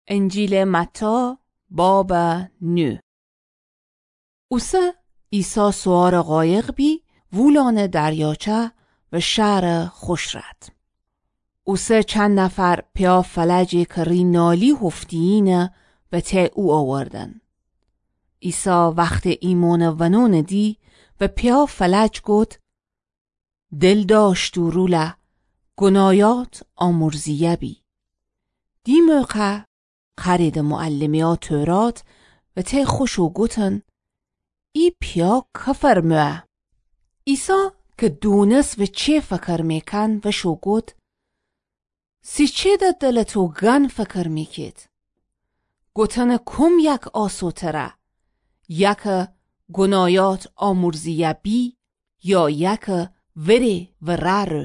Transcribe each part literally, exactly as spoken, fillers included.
انجیل متی باب نو. اوسه ایسا سوار قایق بی وولان دریاچه و شهر خوش رد. اوسه چند نفر پیا فلجی کری نالی هفتیینه و ته او آوردن. ایسا وقت ایمان ونون دی و پیا فلج گوت دل داشت و روله گنایات آمرزیه بی. دی موقع قرید معلمی ها تورات و ته خوشو گوتن ای پیا کفر موه. ایسا که دونست و چه فکر میکن و شو گوت سی چه ده دلتو گن فکر میکید؟ گوتن کم یک آسوتره، یک گنایات آمرزیه بی یا یک وری و رر.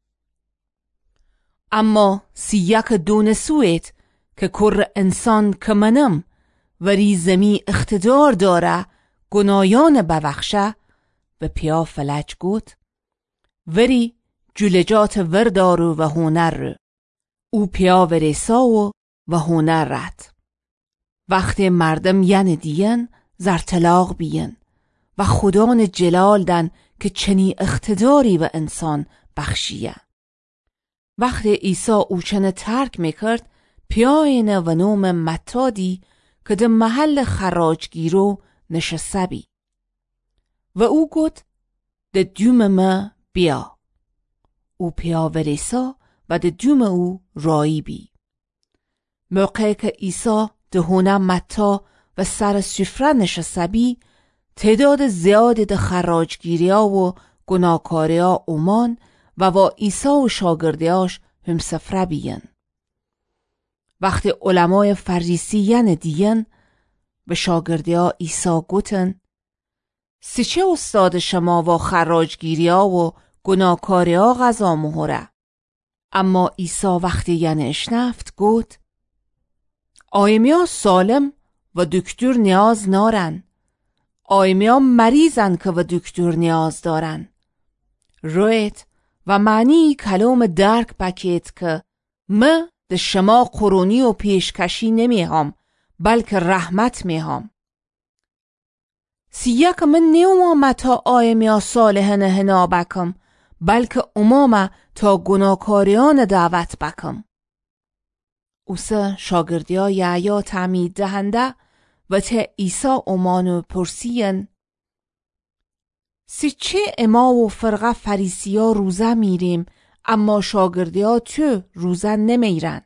اما سی یک دونسویت که کر انسان که منم وری زمی اختدار داره گنایان ببخشه و پیا فلج گوت وری جلجات وردارو و هنر رو. او پیا ورساو و هنر رد. وقت مردم ین دیین زرطلاق بیین و خدان جلال دن که چنی اختداری و انسان بخشیه. وقت عیسی اوچنه ترک میکرد پیاین و نوم متادی که ده محل خراجگیرو نشسته بی و او گوت ده دوم ما بیا. او پیا ورسا و ده دوم او رایی بی. موقع که عیسی ده هونه متا و سر سفره نشسته بی تعداد زیاد ده خراجگیریا و گناهکاریا اومان و با عیسی و شاگردیاش هم سفره بیین. وقتی علمای فریسیین دیین به شاگردیا عیسی گوتن سی چه استاد شما و خراجگیریا و گناهکاریا غذا مهره؟ اما عیسی وقتی ین اشنفت گوت آیمیا سالم و دکتر نیاز نارن، آیمیا مریضن که و دکتر نیاز دارن. رویت و معنی کلام درک بکید که ما ده شما قرونی و پیشکشی نمی هم بلکه رحمت می هم. سیه که من نیوم تا آیمیا صالحن هنا بکم بلکه امام تا گناهکاریان دعوت بکم. اوسه شاگردیا یعیا تعمید دهنده و ته عیسی امانو پرسین سی چه اما و فرقه فریسیا روزه میریم اما شاگردیا تو روزه نمیرن؟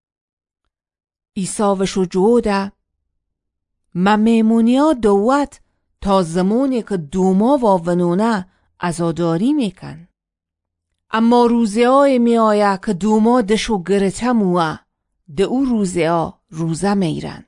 عیسی و شجوده ما میمونیا دوت تا زمانی که دوما و ونونه عزاداری میکن. اما روزه های می آیا که دوما دشو گرته موه ده او روزه ها روزه میرن.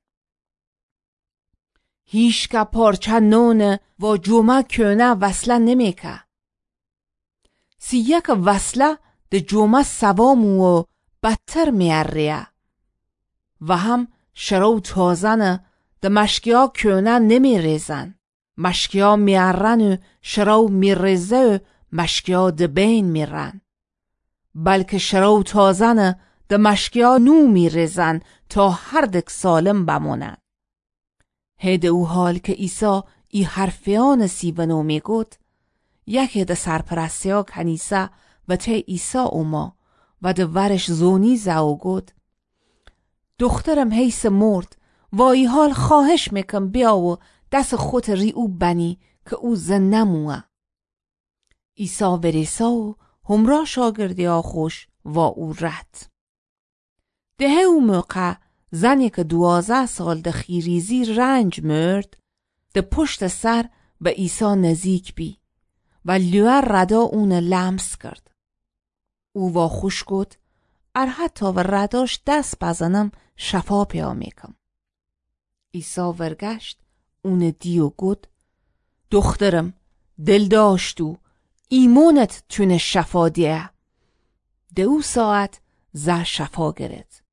هیچ که پارچه نونه و جمعه کنه وصله نمیکه. سی یک وصله ده جمعه سوامو و بدتر میاریه و هم شرو تازنه ده مشکیا کنه نمیریزن. مشکیا میارن و شرو میریزه و مشکیا ده بین میرن. بلکه شرو تازنه ده مشکیا نو میریزن تا هر دک سالم بمونن. هیده او حال که عیسی ای حرفیان سیونو میگوت یکی ده سرپرستیا کنیسه و ته عیسی اوما و ده ورش زونی زاو گوت دخترم حیث مرد و ای حال خواهش میکن بیا و دست خود ری او بنی که او زن نموه. عیسی ورسا و همراه شاگردیا خوش و او رد. ده او موقع زنی که دوازه سال ده خیریزی رنج مرد ده پشت سر به عیسی نزیک بی و لیوه ردا اون لمس کرد. او و خوش گوت ار حتی و رداش دست بزنم شفا پیا میکم. عیسی ورگشت اون دیو گوت دخترم دل داشتو ایمونت تونه شفا دیه. ده او ساعت زه شفا گرد.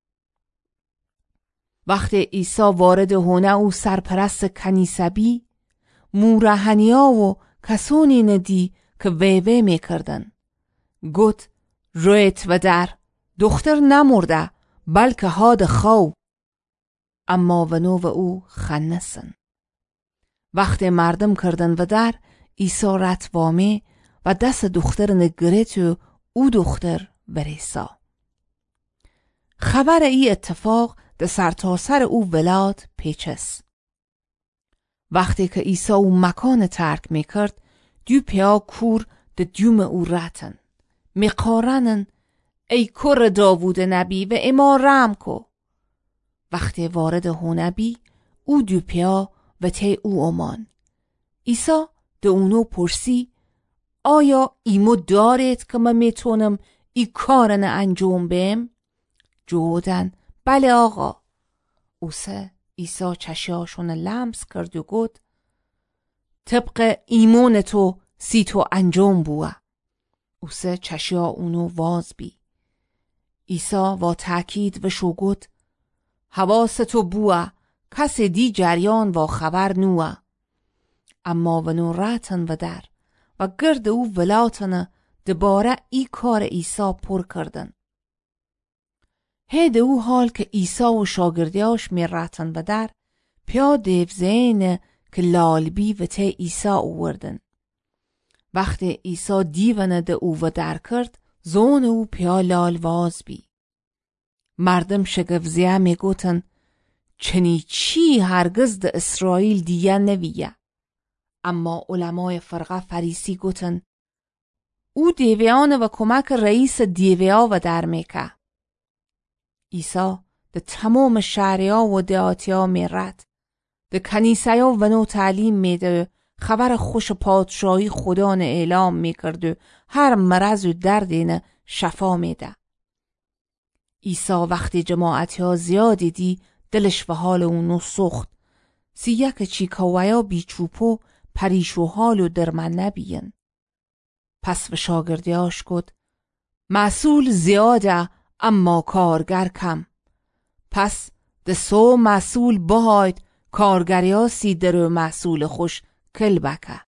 وقت عیسی وارد هونه او سرپرست کنیسه بی مورهنیا و کسونی ندی که ویوه میکردن. گوت رویت و در دختر نمرده بلکه هاد خو. اما ونو و او خنسن. وقت مردم کردن و در عیسی رت وامه و دست دختر نگرت و او دختر ورسا. خبر ای اتفاق ده سرتاسر او ولاد پیچس. وقتی که عیسی او مکان ترک میکرد دیو پیا کور ده دیوم او رتن. میقارنن ای کور داوود نبی و اما رم کو. وقتی وارد هونبی او دیو پیا و تی او امان. عیسی ده اونو پرسی آیا ایمو دارید که من میتونم ای کارن انجام بیم؟ جودن بله آقا. اوسه عیسی چشیاشون لمس کرد و گفت طبق ایمون تو سی تو انجام بوه. اوسه چشیا اونو واز بی. عیسی با تأکید و شو گفت حواس تو بوه کس دی جریان و خبر نوه. اما ونو راتن و در و گرد او ولاتن دباره ای کار عیسی پر کردن. هید او حال که عیسی و شاگردیاش می راتن و در پیا دیو زین که لالبی و ته عیسی اووردن. وقتی عیسی دیونه ده او و در کرد زون او پیا لال واز بی. مردم شگفزیه می گوتن چنی چی هرگز ده اسرائیل دیگه نویه. اما علمای فرقه فریسی گوتن او دیویان و کمک رئیس دیویا و در میکه. عیسی ده تمام شهریا و دهاتیا میرد. ده کنیسیا و نو تعلیم میده خبر خوش پادشاهی خدا نه اعلام میکرد و هر مرض و دردین شفا میده. عیسی وقتی جماعتیا زیادی دی دلش و حال اونو سخت. سی یک چیکاویا بیچوپو پریش و حال و درمن نبین. پس به شاگردیاش گفت مسئول زیاده اما کارگر کم. پس ده سو مسئول بهاید کارگریا سی درو مسئول خوش کل بکه.